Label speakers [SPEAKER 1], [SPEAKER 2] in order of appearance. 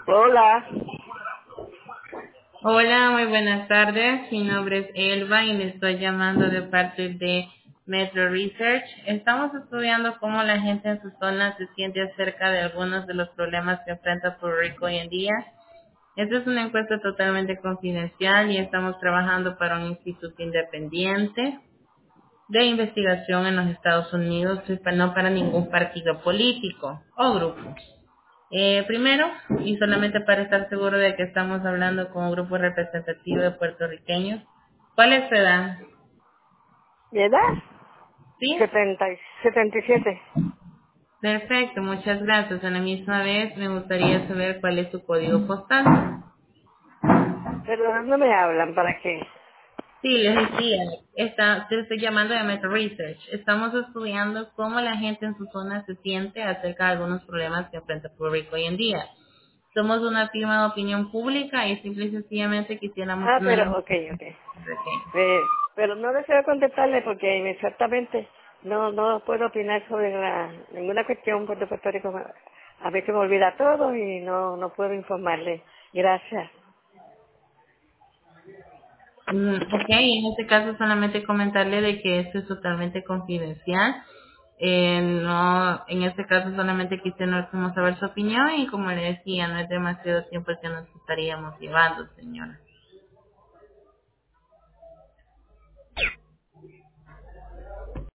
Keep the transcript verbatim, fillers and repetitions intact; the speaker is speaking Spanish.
[SPEAKER 1] Hola.
[SPEAKER 2] Hola, muy buenas tardes. Mi nombre es Elba y le estoy llamando de parte de Metro Research. Estamos estudiando cómo la gente en su zona se siente acerca de algunos de los problemas que enfrenta Puerto Rico hoy en día. Esta es una encuesta totalmente confidencial y estamos trabajando para un instituto independiente de investigación en los Estados Unidos, y pa- no para ningún partido político o grupo. Eh, primero, y solamente para estar seguro de que estamos hablando con un grupo representativo de puertorriqueños, ¿cuál es su edad?
[SPEAKER 1] ¿Mi edad?
[SPEAKER 2] ¿Sí?
[SPEAKER 1] setenta y setenta y siete.
[SPEAKER 2] Perfecto, muchas gracias. A la misma vez me gustaría saber cuál es su código postal.
[SPEAKER 1] Pero no me hablan, ¿para qué?
[SPEAKER 2] Sí, les decía, está, te estoy llamando de Metro Research. Estamos estudiando cómo la gente en su zona se siente acerca de algunos problemas que enfrenta Puerto Rico hoy en día. Somos una firma de opinión pública y simple y sencillamente quisiéramos
[SPEAKER 1] Ah,
[SPEAKER 2] tener
[SPEAKER 1] pero,
[SPEAKER 2] un...
[SPEAKER 1] ok, ok. Eh, pero no deseo contestarle porque exactamente no no puedo opinar sobre la, ninguna cuestión de Puerto Rico. A veces me olvida todo y no no puedo informarle. Gracias.
[SPEAKER 2] Mm, ok, en este caso solamente comentarle de que esto es totalmente confidencial. Eh, no, en este caso solamente quisiéramos saber su opinión y como le decía, no es demasiado tiempo que nos estaríamos llevando, señora.